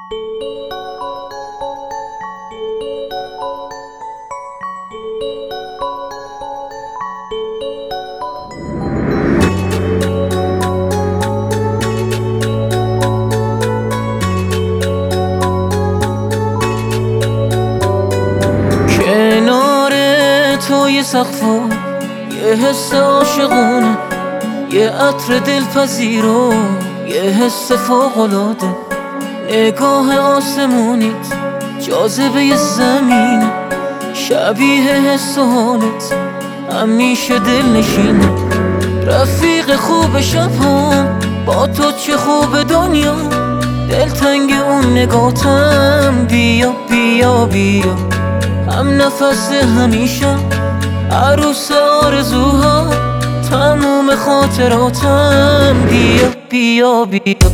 توی سقفا یه حس عاشقونه، یه عطر دلپذیر و یه حس فوق‌العاده. نگاه آسمونیت جاذبه زمینه، شبیه حس و حالت همیشه دلنشینه. رفیق خوب شب‌هام با تو چه خوب دنیا، دلتنگ اون نگاتم، بیا بیا بیا. هم نفس همیشه، عروس آرزوها، تموم خاطراتم، بیا بیا بیا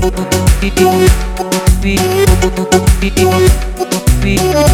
بیا.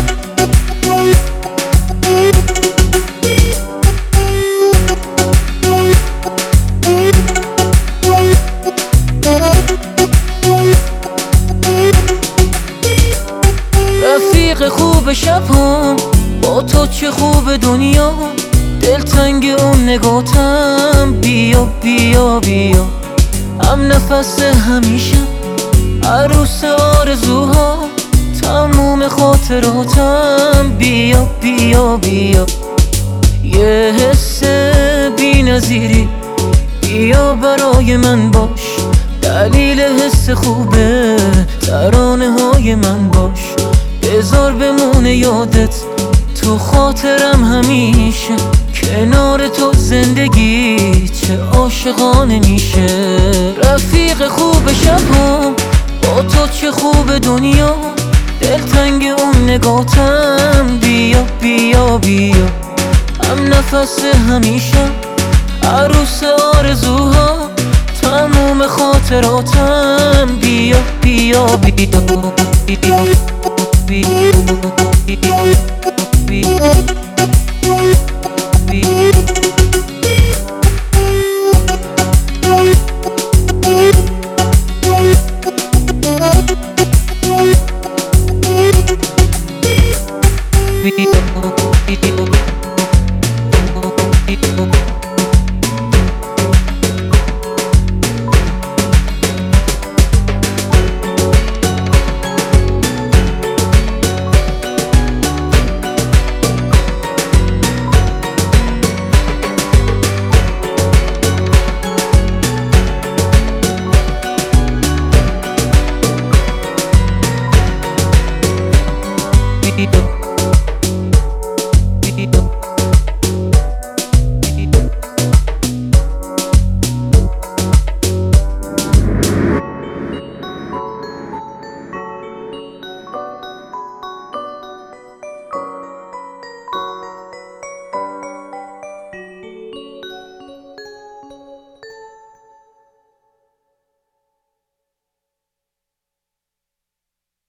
رفیق خوب شب‌هام با تو چه خوب دنیا، دلتنگ اون نگاتم، بیا بیا بیا. هم نفس همیشه، عروس آرزوها، تموم خاطراتم، بیا بیا بیا. یه حس بی نظیری، بیا برای من باش، دلیل حس خوبه ترانه های من باش. بذار بمونه یادت تو خاطرم همیشه، کنار تو زندگی چه عاشقانه میشه. رفیق خوب شب‌هام با تو چه خوب دنیا، دلتنگ اون نگاتم، بیا بیا بیا. هم نفس همیشه، عروس آرزوها، تموم خاطراتم، بیا بیا بیا بیا بیا بیا بیا.